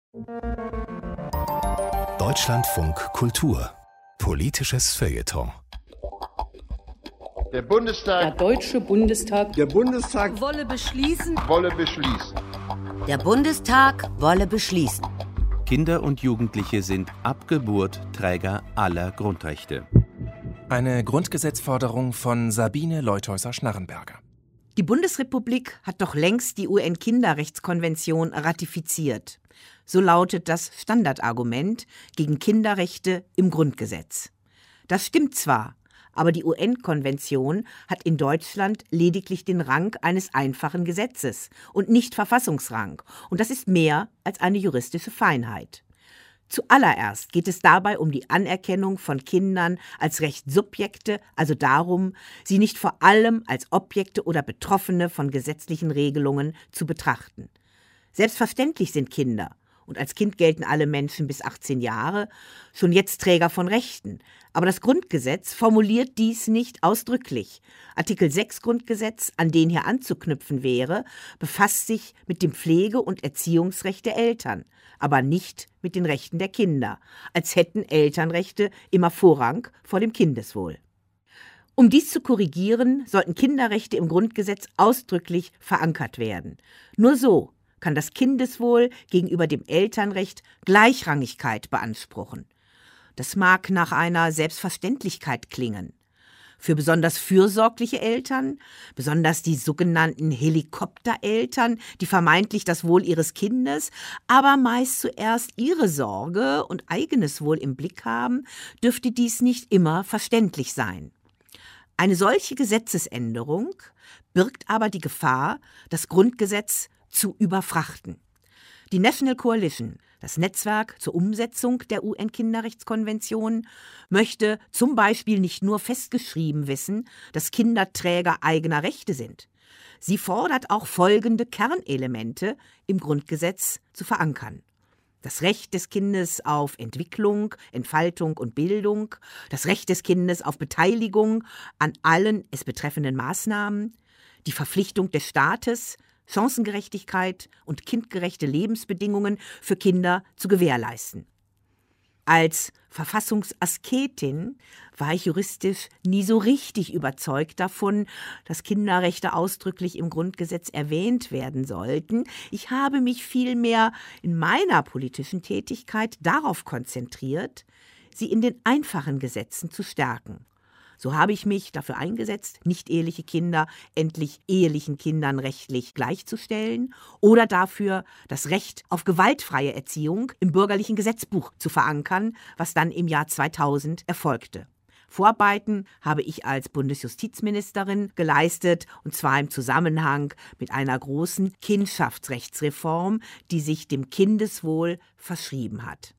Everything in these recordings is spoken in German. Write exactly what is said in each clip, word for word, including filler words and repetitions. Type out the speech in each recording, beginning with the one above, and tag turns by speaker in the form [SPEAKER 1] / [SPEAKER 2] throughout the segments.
[SPEAKER 1] Deutschlandfunk Kultur. Politisches Feuilleton.
[SPEAKER 2] Der Bundestag.
[SPEAKER 3] Der Deutsche Bundestag.
[SPEAKER 2] Der Bundestag
[SPEAKER 4] wolle beschließen.
[SPEAKER 2] wolle beschließen.
[SPEAKER 5] Der Bundestag wolle beschließen.
[SPEAKER 6] Kinder und Jugendliche sind ab Geburt Träger aller Grundrechte.
[SPEAKER 7] Eine Grundgesetzforderung von Sabine Leutheusser-Schnarrenberger.
[SPEAKER 8] Die Bundesrepublik hat doch längst die U N-Kinderrechtskonvention ratifiziert. So lautet das Standardargument gegen Kinderrechte im Grundgesetz. Das stimmt zwar, aber die U N-Konvention hat in Deutschland lediglich den Rang eines einfachen Gesetzes und nicht Verfassungsrang. Und das ist mehr als eine juristische Feinheit. Zuallererst geht es dabei um die Anerkennung von Kindern als Rechtssubjekte, also darum, sie nicht vor allem als Objekte oder Betroffene von gesetzlichen Regelungen zu betrachten. Selbstverständlich sind Kinder, und als Kind gelten alle Menschen bis achtzehn Jahre, schon jetzt Träger von Rechten. Aber das Grundgesetz formuliert dies nicht ausdrücklich. Artikel sechs Grundgesetz, an den hier anzuknüpfen wäre, befasst sich mit dem Pflege- und Erziehungsrecht der Eltern, aber nicht mit den Rechten der Kinder, als hätten Elternrechte immer Vorrang vor dem Kindeswohl. Um dies zu korrigieren, sollten Kinderrechte im Grundgesetz ausdrücklich verankert werden. Nur so kann das Kindeswohl gegenüber dem Elternrecht Gleichrangigkeit beanspruchen. Das mag nach einer Selbstverständlichkeit klingen. Für besonders fürsorgliche Eltern, besonders die sogenannten Helikoptereltern, die vermeintlich das Wohl ihres Kindes, aber meist zuerst ihre Sorge und eigenes Wohl im Blick haben, dürfte dies nicht immer verständlich sein. Eine solche Gesetzesänderung birgt aber die Gefahr, das Grundgesetz zu überfrachten. Die National Coalition, das Netzwerk zur Umsetzung der U N-Kinderrechtskonvention, möchte zum Beispiel nicht nur festgeschrieben wissen, dass Kinder Träger eigener Rechte sind. Sie fordert auch folgende Kernelemente im Grundgesetz zu verankern: Das Recht des Kindes auf Entwicklung, Entfaltung und Bildung, das Recht des Kindes auf Beteiligung an allen es betreffenden Maßnahmen, die Verpflichtung des Staates, Chancengerechtigkeit und kindgerechte Lebensbedingungen für Kinder zu gewährleisten. Als Verfassungsasketin war ich juristisch nie so richtig überzeugt davon, dass Kinderrechte ausdrücklich im Grundgesetz erwähnt werden sollten. Ich habe mich vielmehr in meiner politischen Tätigkeit darauf konzentriert, sie in den einfachen Gesetzen zu stärken. So habe ich mich dafür eingesetzt, nicht-eheliche Kinder endlich ehelichen Kindern rechtlich gleichzustellen oder dafür, das Recht auf gewaltfreie Erziehung im bürgerlichen Gesetzbuch zu verankern, was dann im Jahr zweitausend erfolgte. Vorarbeiten habe ich als Bundesjustizministerin geleistet, und zwar im Zusammenhang mit einer großen Kindschaftsrechtsreform, die sich dem Kindeswohl verschrieben hat.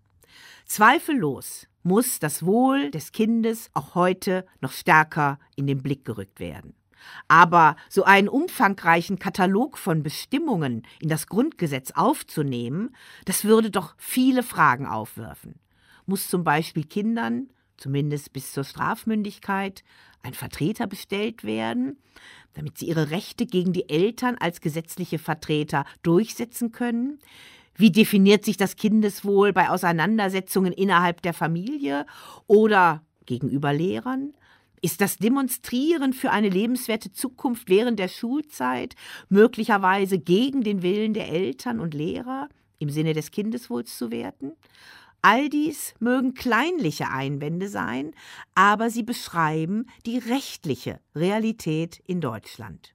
[SPEAKER 8] Zweifellos muss das Wohl des Kindes auch heute noch stärker in den Blick gerückt werden. Aber so einen umfangreichen Katalog von Bestimmungen in das Grundgesetz aufzunehmen, das würde doch viele Fragen aufwerfen. Muss zum Beispiel Kindern, zumindest bis zur Strafmündigkeit, ein Vertreter bestellt werden, damit sie ihre Rechte gegen die Eltern als gesetzliche Vertreter durchsetzen können? Wie definiert sich das Kindeswohl bei Auseinandersetzungen innerhalb der Familie oder gegenüber Lehrern? Ist das Demonstrieren für eine lebenswerte Zukunft während der Schulzeit möglicherweise gegen den Willen der Eltern und Lehrer im Sinne des Kindeswohls zu werten? All dies mögen kleinliche Einwände sein, aber sie beschreiben die rechtliche Realität in Deutschland.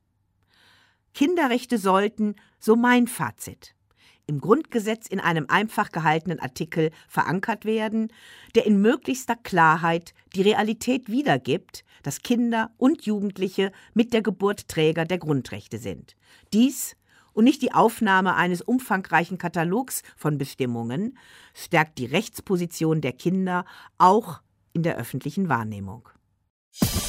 [SPEAKER 8] Kinderrechte sollten, so mein Fazit, im Grundgesetz in einem einfach gehaltenen Artikel verankert werden, der in möglichster Klarheit die Realität wiedergibt, dass Kinder und Jugendliche mit der Geburt Träger der Grundrechte sind. Dies und nicht die Aufnahme eines umfangreichen Katalogs von Bestimmungen stärkt die Rechtsposition der Kinder auch in der öffentlichen Wahrnehmung.